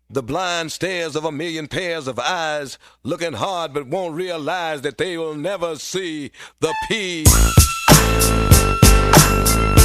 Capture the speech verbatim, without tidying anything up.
The blind stares of a million pairs of eyes, looking hard but won't realize that they will never see the P.